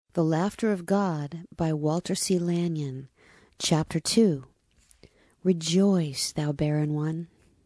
The Laughter of God by Walter C. Lanyon, Chapter 2. Rejoice, thou barren one.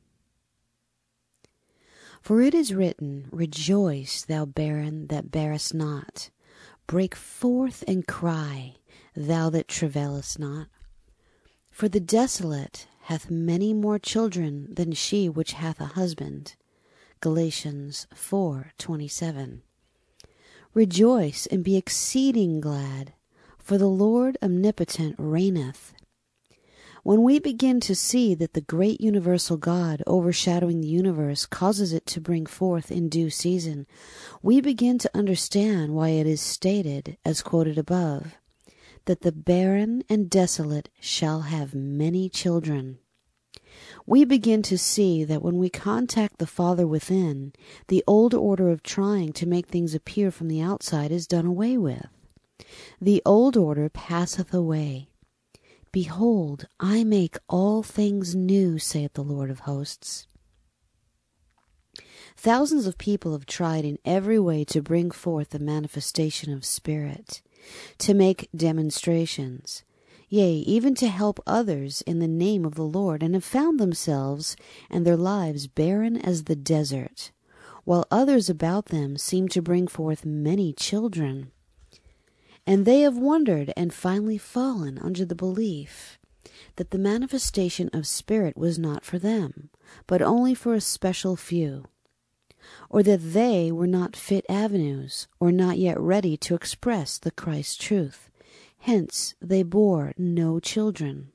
For it is written, Rejoice, thou barren that bearest not. Break forth and cry, thou that travailest not. For the desolate hath many more children than she which hath a husband. Galatians 4:27. Rejoice and be exceeding glad, for the Lord omnipotent reigneth. When we begin to see that the great universal God overshadowing the universe causes it to bring forth in due season, we begin to understand why it is stated, as quoted above, that the barren and desolate shall have many children. We begin to see that when we contact the Father within, the old order of trying to make things appear from the outside is done away with. The old order passeth away. Behold, I make all things new, saith the Lord of hosts. Thousands of people have tried in every way to bring forth the manifestation of Spirit, to make demonstrations, yea, even to help others in the name of the Lord, and have found themselves and their lives barren as the desert, while others about them seem to bring forth many children. And they have wondered and finally fallen under the belief that the manifestation of Spirit was not for them, but only for a special few, or that they were not fit avenues, or not yet ready to express the Christ truth. Hence they bore no children.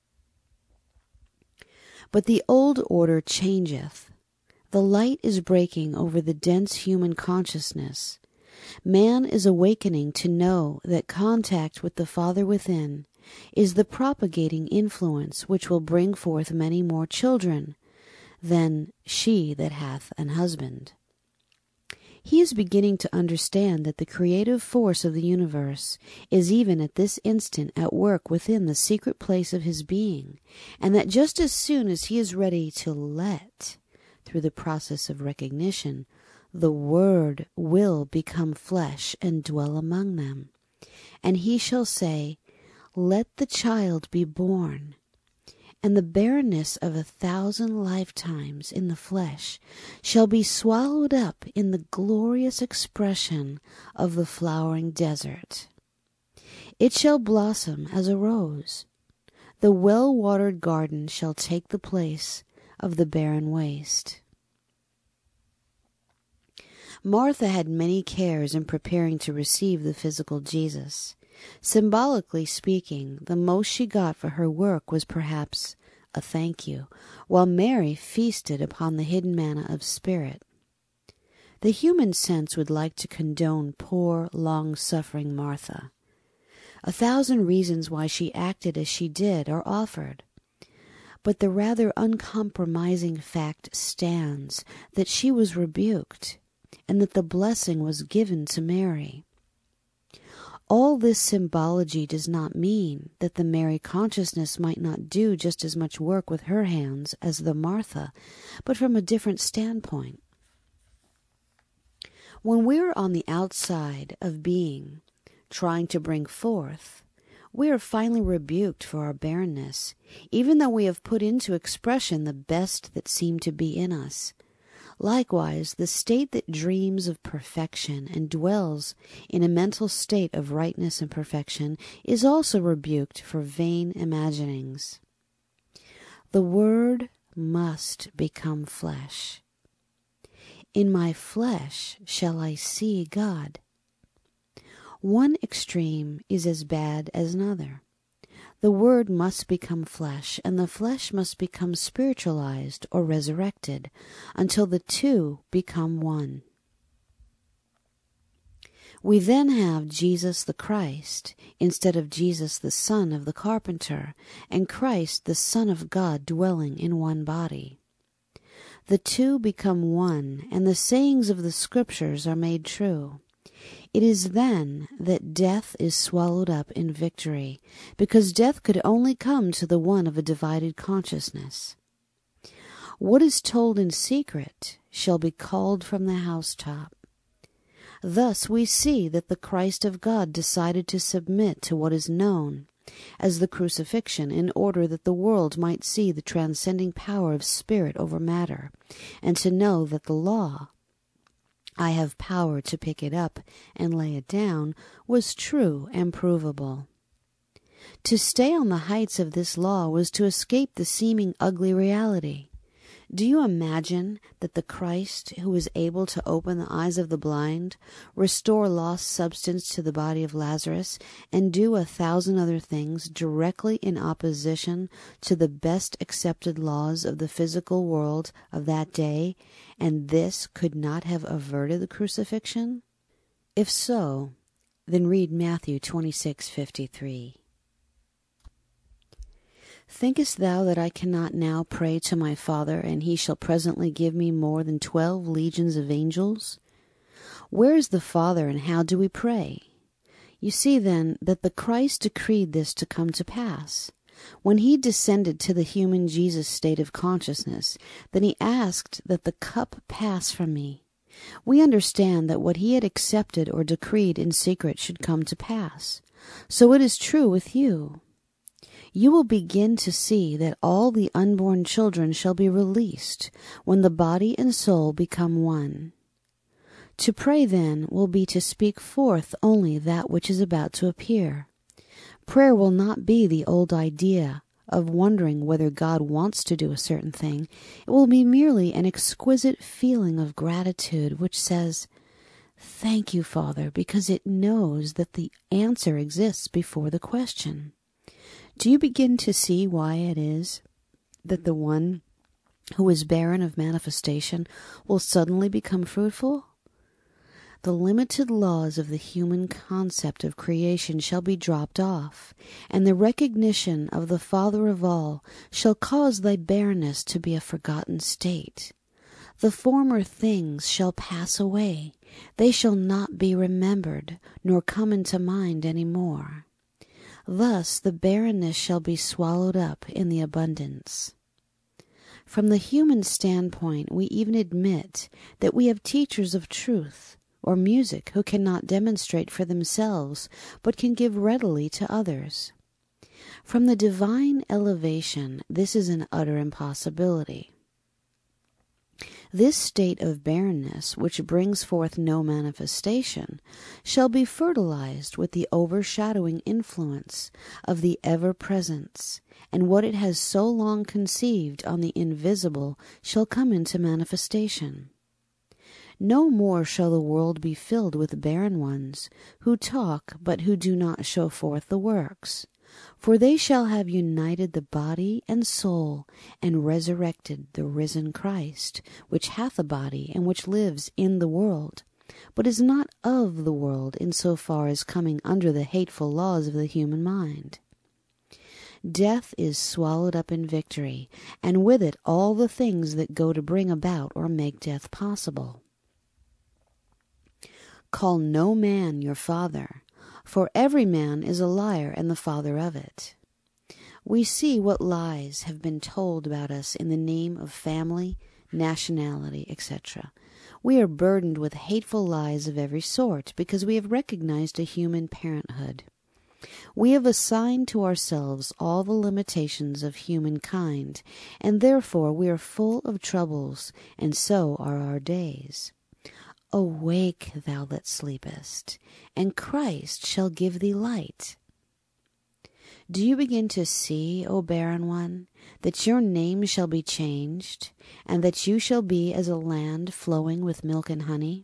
But the old order changeth. The light is breaking over the dense human consciousness. Man is awakening to know that contact with the Father within is the propagating influence which will bring forth many more children than she that hath an husband. He is beginning to understand that the creative force of the universe is even at this instant at work within the secret place of his being, and that just as soon as he is ready to let, through the process of recognition, the Word will become flesh and dwell among them. And he shall say, Let the child be born. And the barrenness of 1,000 lifetimes in the flesh shall be swallowed up in the glorious expression of the flowering desert. It shall blossom as a rose. The well-watered garden shall take the place of the barren waste. Martha had many cares in preparing to receive the physical Jesus. Symbolically speaking, the most she got for her work was perhaps a thank you, while Mary feasted upon the hidden manna of Spirit. The human sense would like to condone poor, long-suffering Martha. 1,000 reasons why she acted as she did are offered. But the rather uncompromising fact stands that she was rebuked, and that the blessing was given to Mary. All this symbology does not mean that the Mary consciousness might not do just as much work with her hands as the Martha, but from a different standpoint. When we're on the outside of being, trying to bring forth, we are finally rebuked for our barrenness, even though we have put into expression the best that seemed to be in us. Likewise, the state that dreams of perfection and dwells in a mental state of rightness and perfection is also rebuked for vain imaginings. The Word must become flesh. In my flesh shall I see God. One extreme is as bad as another. The Word must become flesh, and the flesh must become spiritualized or resurrected, until the two become one. We then have Jesus the Christ, instead of Jesus the Son of the carpenter, and Christ the Son of God dwelling in one body. The two become one, and the sayings of the Scriptures are made true. It is then that death is swallowed up in victory, because death could only come to the one of a divided consciousness. What is told in secret shall be called from the housetop. Thus we see that the Christ of God decided to submit to what is known as the crucifixion in order that the world might see the transcending power of spirit over matter, and to know that the law, "I have power to pick it up and lay it down," was true and provable. To stay on the heights of this law was to escape the seeming ugly reality. Do you imagine that the Christ, who was able to open the eyes of the blind, restore lost substance to the body of Lazarus, and do 1,000 other things directly in opposition to the best accepted laws of the physical world of that day, and this could not have averted the crucifixion? If so, then read Matthew 26:53. "Thinkest thou that I cannot now pray to my Father, and he shall presently give me more than 12 legions of angels?" Where is the Father, and how do we pray? You see, then, that the Christ decreed this to come to pass. When he descended to the human Jesus state of consciousness, then he asked that the cup pass from me. We understand that what he had accepted or decreed in secret should come to pass. So it is true with you. You will begin to see that all the unborn children shall be released when the body and soul become one. To pray, then, will be to speak forth only that which is about to appear. Prayer will not be the old idea of wondering whether God wants to do a certain thing. It will be merely an exquisite feeling of gratitude which says, "Thank you, Father," because it knows that the answer exists before the question. Do you begin to see why it is that the one who is barren of manifestation will suddenly become fruitful? The limited laws of the human concept of creation shall be dropped off, and the recognition of the Father of all shall cause thy barrenness to be a forgotten state. The former things shall pass away. They shall not be remembered, nor come into mind any more. Thus the barrenness shall be swallowed up in the abundance. From the human standpoint, we even admit that we have teachers of truth or music who cannot demonstrate for themselves, but can give readily to others. From the divine elevation, this is an utter impossibility. This state of barrenness, which brings forth no manifestation, shall be fertilized with the overshadowing influence of the ever-presence, and what it has so long conceived on the invisible shall come into manifestation. No more shall the world be filled with barren ones, who talk but who do not show forth the works. For they shall have united the body and soul, and resurrected the risen Christ, which hath a body, and which lives in the world, but is not of the world in so far as coming under the hateful laws of the human mind. Death is swallowed up in victory, and with it all the things that go to bring about or make death possible. Call no man your father, for every man is a liar and the father of it. We see what lies have been told about us in the name of family, nationality, etc. We are burdened with hateful lies of every sort because we have recognized a human parenthood. We have assigned to ourselves all the limitations of humankind, and therefore we are full of troubles, and so are our days. Awake, thou that sleepest, and Christ shall give thee light. Do you begin to see, O barren one, that your name shall be changed, and that you shall be as a land flowing with milk and honey?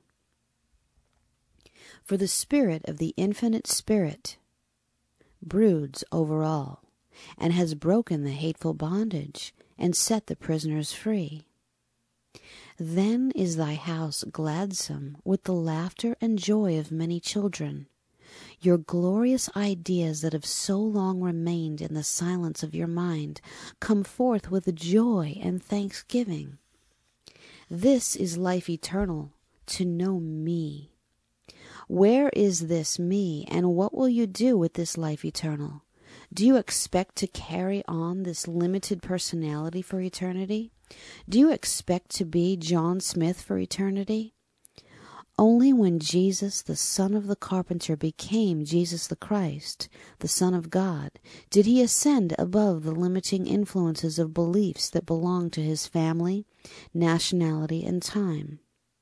For the Spirit of the Infinite Spirit broods over all, and has broken the hateful bondage, and set the prisoners free. Then is thy house gladsome with the laughter and joy of many children. Your glorious ideas that have so long remained in the silence of your mind come forth with joy and thanksgiving. This is life eternal, to know me. Where is this me, and what will you do with this life eternal? Do you expect to carry on this limited personality for eternity? Do you expect to be John Smith for eternity? Only when Jesus, the Son of the carpenter, became Jesus the Christ, the Son of God, did he ascend above the limiting influences of beliefs that belonged to his family, nationality, and time.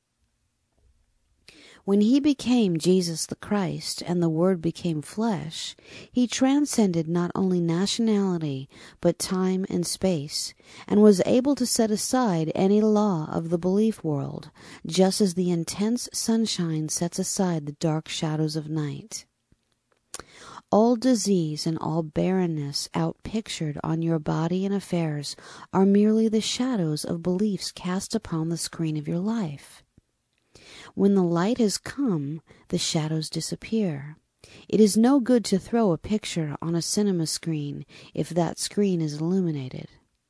When he became Jesus the Christ and the Word became flesh, he transcended not only nationality but time and space, and was able to set aside any law of the belief world, just as the intense sunshine sets aside the dark shadows of night. All disease and all barrenness outpictured on your body and affairs are merely the shadows of beliefs cast upon the screen of your life. When the light has come, the shadows disappear. It is no good to throw a picture on a cinema screen if that screen is illuminated.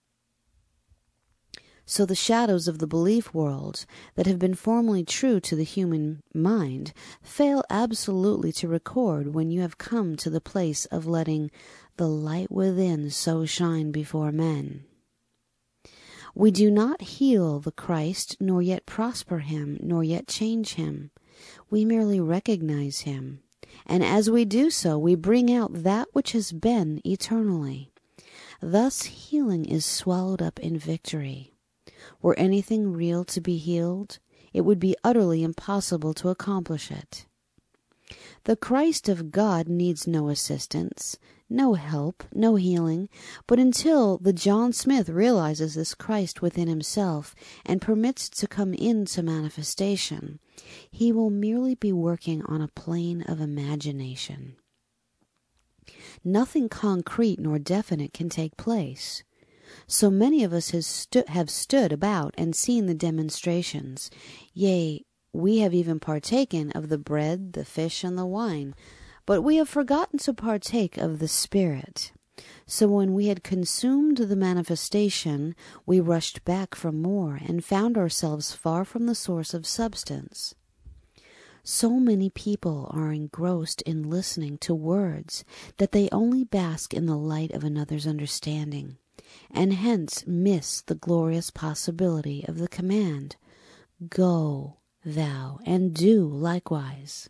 So the shadows of the belief world that have been formerly true to the human mind fail absolutely to record when you have come to the place of letting the light within so shine before men. We do not heal the Christ, nor yet prosper him, nor yet change him. We merely recognize him. And as we do so, we bring out that which has been eternally. Thus healing is swallowed up in victory. Were anything real to be healed, it would be utterly impossible to accomplish it. The Christ of God needs no assistance, no help, no healing, but until the John Smith realizes this Christ within himself and permits it to come into manifestation, he will merely be working on a plane of imagination. Nothing concrete nor definite can take place. So many of us have stood about and seen the demonstrations, yea, we have even partaken of the bread, the fish, and the wine, but we have forgotten to partake of the Spirit. So when we had consumed the manifestation, we rushed back for more and found ourselves far from the source of substance. So many people are engrossed in listening to words that they only bask in the light of another's understanding, and hence miss the glorious possibility of the command, "Go thou and do likewise."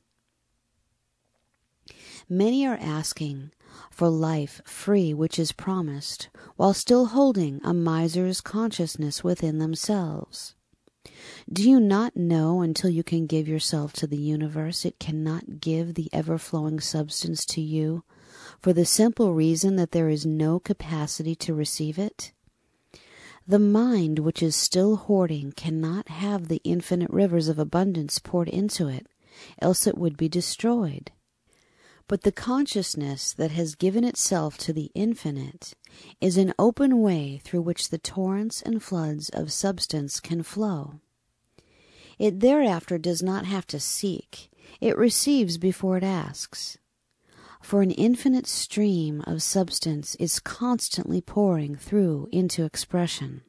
Many are asking for life free which is promised, while still holding a miser's consciousness within themselves. Do you not know until you can give yourself to the universe it cannot give the ever-flowing substance to you, for the simple reason that there is no capacity to receive it? The mind which is still hoarding cannot have the infinite rivers of abundance poured into it, else it would be destroyed. But the consciousness that has given itself to the infinite is an open way through which the torrents and floods of substance can flow. It thereafter does not have to seek, it receives before it asks. For an infinite stream of substance is constantly pouring through into expression.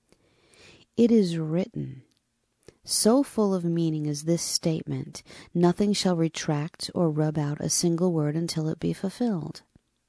It is written. So full of meaning is this statement, nothing shall retract or rub out a single word until it be fulfilled.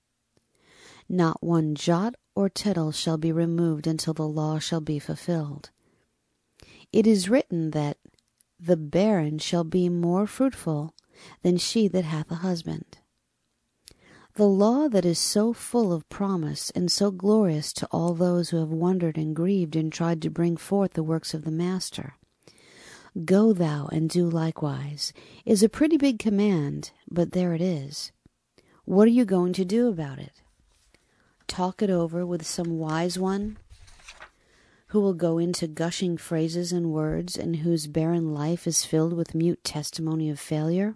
Not one jot or tittle shall be removed until the law shall be fulfilled. It is written that the barren shall be more fruitful than she that hath a husband. The law that is so full of promise and so glorious to all those who have wondered and grieved and tried to bring forth the works of the Master, "Go thou and do likewise," is a pretty big command, but there it is. What are you going to do about it? Talk it over with some wise one who will go into gushing phrases and words and whose barren life is filled with mute testimony of failure?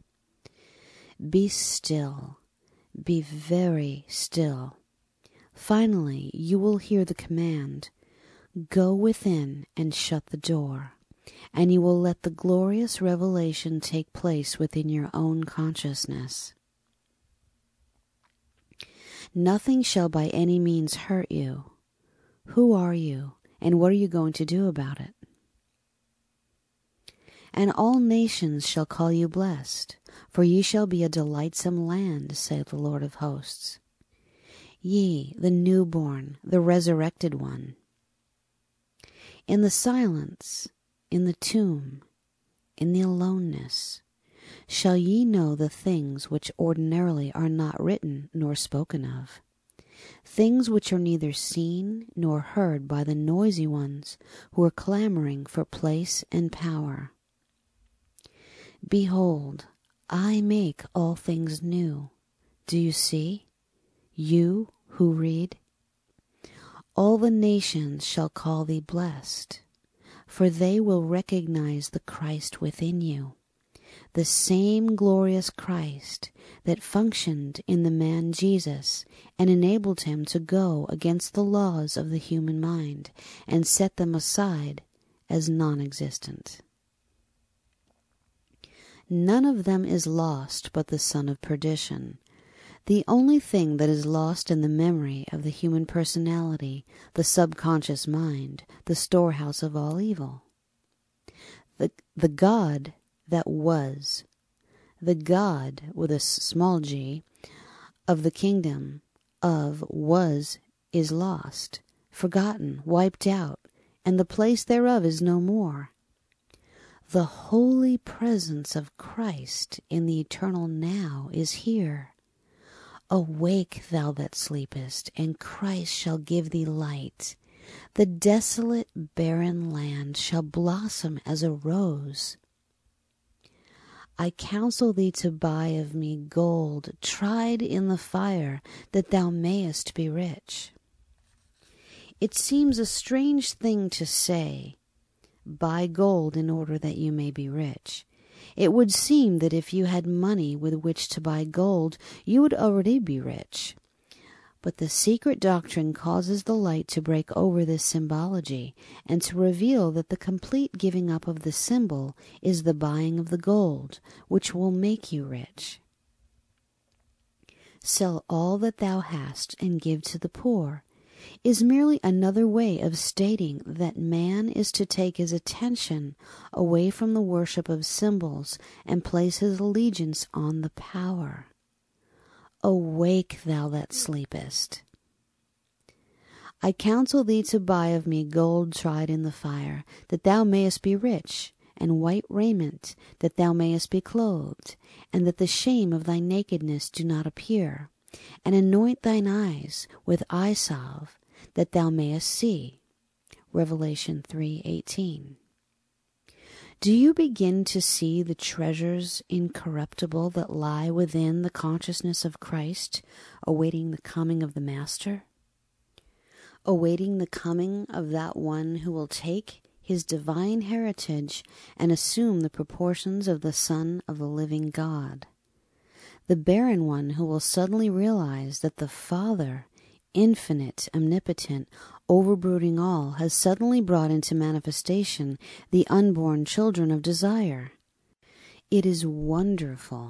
Be still. Be very still. Finally, you will hear the command, "Go within and shut the door," and you will let the glorious revelation take place within your own consciousness. Nothing shall by any means hurt you. Who are you, and what are you going to do about it? And all nations shall call you blessed, for ye shall be a delightsome land, saith the Lord of hosts. Ye, the newborn, the resurrected one. In the silence, in the tomb, in the aloneness, shall ye know the things which ordinarily are not written nor spoken of, things which are neither seen nor heard by the noisy ones who are clamoring for place and power. Behold, I make all things new. Do you see? You who read? All the nations shall call thee blessed, for they will recognize the Christ within you, the same glorious Christ that functioned in the man Jesus and enabled him to go against the laws of the human mind and set them aside as non-existent. None of them is lost but the son of perdition. The only thing that is lost in the memory of the human personality, the subconscious mind, the storehouse of all evil. The God that was, the God with a small g, of the kingdom of was is lost, forgotten, wiped out, and the place thereof is no more. The holy presence of Christ in the eternal now is here. Awake, thou that sleepest, and Christ shall give thee light. The desolate, barren land shall blossom as a rose. I counsel thee to buy of me gold tried in the fire, that thou mayest be rich. It seems a strange thing to say, buy gold in order that you may be rich. It would seem that if you had money with which to buy gold, you would already be rich. But the secret doctrine causes the light to break over this symbology and to reveal that the complete giving up of the symbol is the buying of the gold, which will make you rich. Sell all that thou hast and give to the poor is merely another way of stating that man is to take his attention away from the worship of symbols and place his allegiance on the power. Awake, thou that sleepest. I counsel thee to buy of me gold tried in the fire, that thou mayest be rich, and white raiment, that thou mayest be clothed, and that the shame of thy nakedness do not appear, and anoint thine eyes with eye salve, that thou mayest see. Revelation 3:18. Do you begin to see the treasures incorruptible that lie within the consciousness of Christ, awaiting the coming of the Master? Awaiting the coming of that one who will take his divine heritage and assume the proportions of the Son of the living God. The barren one who will suddenly realize that the Father, infinite, omnipotent, overbrooding all, has suddenly brought into manifestation the unborn children of desire. It is wonderful.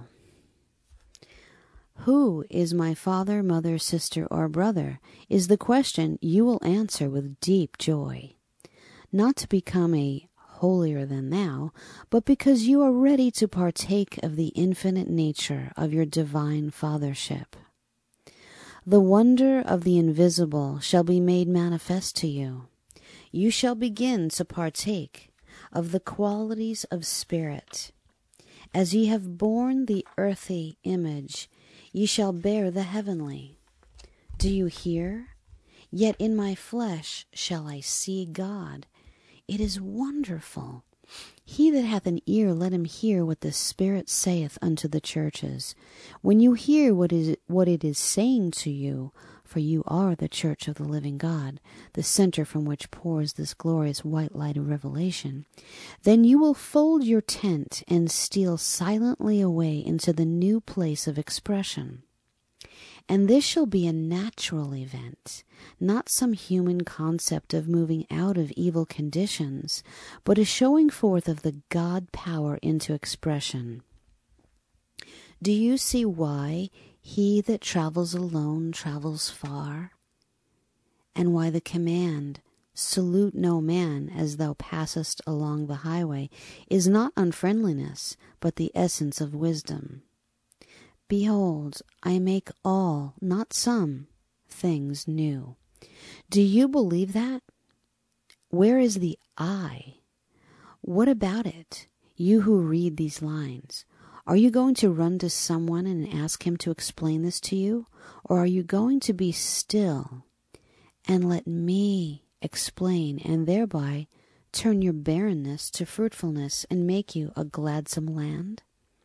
Who is my father, mother, sister, or brother is the question you will answer with deep joy. Not to become a holier than thou, but because you are ready to partake of the infinite nature of your divine fathership. The wonder of the invisible shall be made manifest to you. You shall begin to partake of the qualities of spirit. As ye have borne the earthy image, ye shall bear the heavenly. Do you hear? Yet in my flesh shall I see God. It is wonderful. He that hath an ear, let him hear what the Spirit saith unto the churches. When you hear what it is saying to you, for you are the church of the living God, the center from which pours this glorious white light of revelation, then you will fold your tent and steal silently away into the new place of expression. And this shall be a natural event, not some human concept of moving out of evil conditions, but a showing forth of the God power into expression. Do you see why he that travels alone travels far? And why the command, salute no man as thou passest along the highway, is not unfriendliness, but the essence of wisdom. Behold, I make all, not some, things new. Do you believe that? Where is the I? What about it? You who read these lines, are you going to run to someone and ask him to explain this to you? Or are you going to be still and let me explain and thereby turn your barrenness to fruitfulness and make you a gladsome land?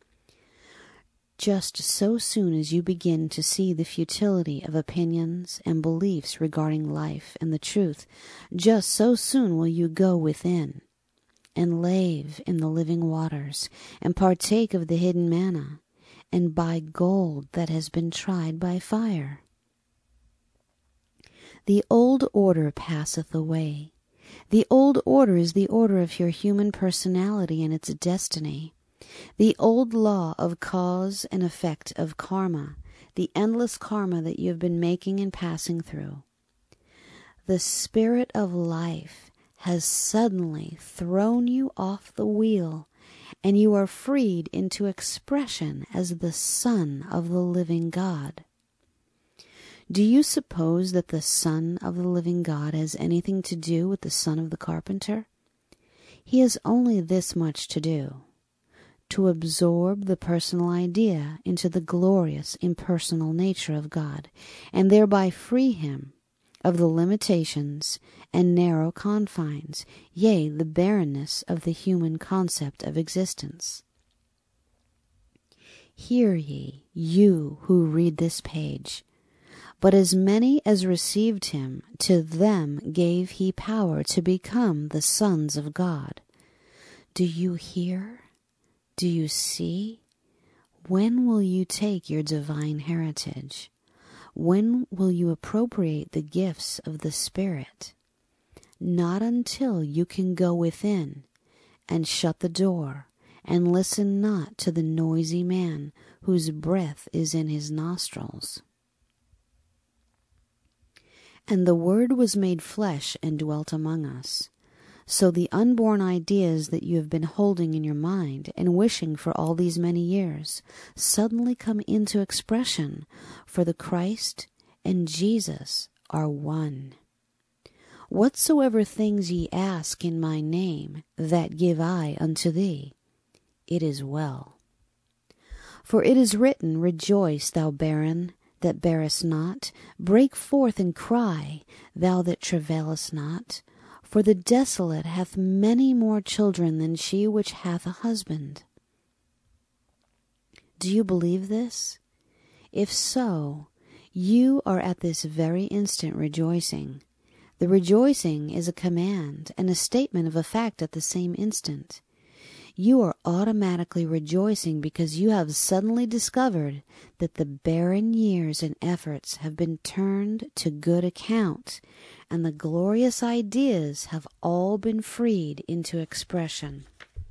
Just so soon as you begin to see the futility of opinions and beliefs regarding life and the truth, just so soon will you go within and lave in the living waters, and partake of the hidden manna, and buy gold that has been tried by fire. The old order passeth away. The old order is the order of your human personality and its destiny. The old law of cause and effect of karma, the endless karma that you have been making and passing through. The spirit of life has suddenly thrown you off the wheel, and you are freed into expression as the Son of the living God. Do you suppose that the Son of the living God has anything to do with the son of the carpenter? He has only this much to do: to absorb the personal idea into the glorious impersonal nature of God, and thereby free him of the limitations and narrow confines, yea, the barrenness of the human concept of existence. Hear ye, you who read this page. But as many as received him, to them gave he power to become the sons of God. Do you hear? Do you see? When will you take your divine heritage? When will you appropriate the gifts of the Spirit? Not until you can go within and shut the door and listen not to the noisy man whose breath is in his nostrils. And the Word was made flesh and dwelt among us. So the unborn ideas that you have been holding in your mind and wishing for all these many years suddenly come into expression, for the Christ and Jesus are one. Whatsoever things ye ask in my name, that give I unto thee, it is well. For it is written, Rejoice, thou barren that bearest not, break forth and cry, thou that travailest not. For the desolate hath many more children than she which hath a husband. Do you believe this? If so, you are at this very instant rejoicing. The rejoicing is a command and a statement of a fact at the same instant. You are automatically rejoicing because you have suddenly discovered that the barren years and efforts have been turned to good account, and the glorious ideas have all been freed into expression.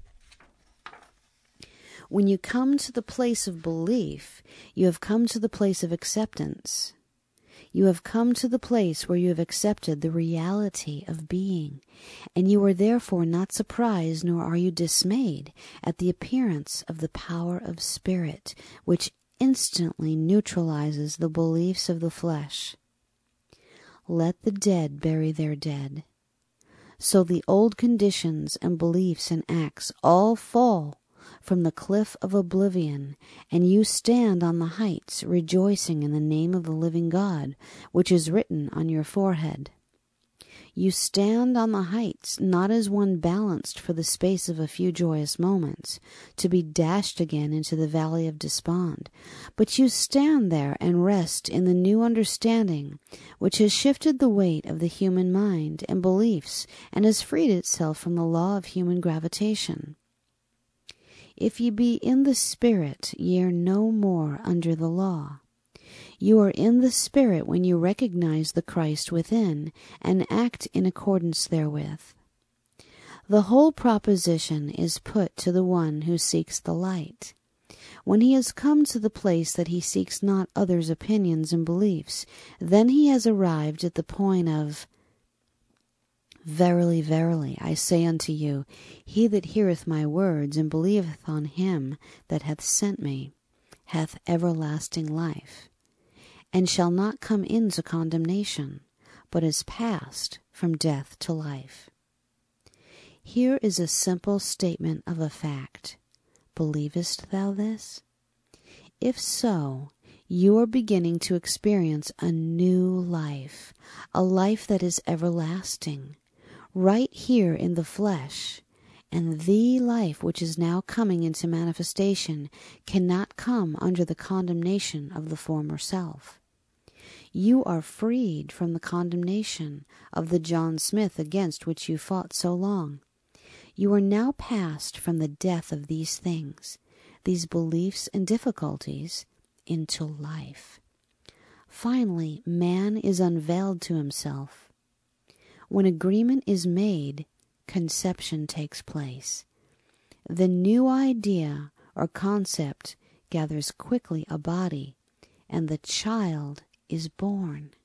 When you come to the place of belief, you have come to the place of acceptance. You have come to the place where you have accepted the reality of being, and you are therefore not surprised nor are you dismayed at the appearance of the power of spirit, which instantly neutralizes the beliefs of the flesh. Let the dead bury their dead. So the old conditions and beliefs and acts all fall from the cliff of oblivion, and you stand on the heights rejoicing in the name of the living God, which is written on your forehead. You stand on the heights not as one balanced for the space of a few joyous moments, to be dashed again into the valley of despond, but you stand there and rest in the new understanding which has shifted the weight of the human mind and beliefs and has freed itself from the law of human gravitation. If ye be in the Spirit, ye are no more under the law. You are in the Spirit when you recognize the Christ within and act in accordance therewith. The whole proposition is put to the one who seeks the light. When he has come to the place that he seeks not others' opinions and beliefs, then he has arrived at the point of, Verily, verily, I say unto you, he that heareth my words and believeth on him that hath sent me hath everlasting life, and shall not come into condemnation, but is passed from death to life. Here is a simple statement of a fact. Believest thou this? If so, you are beginning to experience a new life, a life that is everlasting, right here in the flesh, and the life which is now coming into manifestation cannot come under the condemnation of the former self. You are freed from the condemnation of the John Smith against which you fought so long. You are now passed from the death of these things, these beliefs and difficulties, into life. Finally, man is unveiled to himself. When agreement is made, conception takes place. The new idea or concept gathers quickly a body, and the child is born.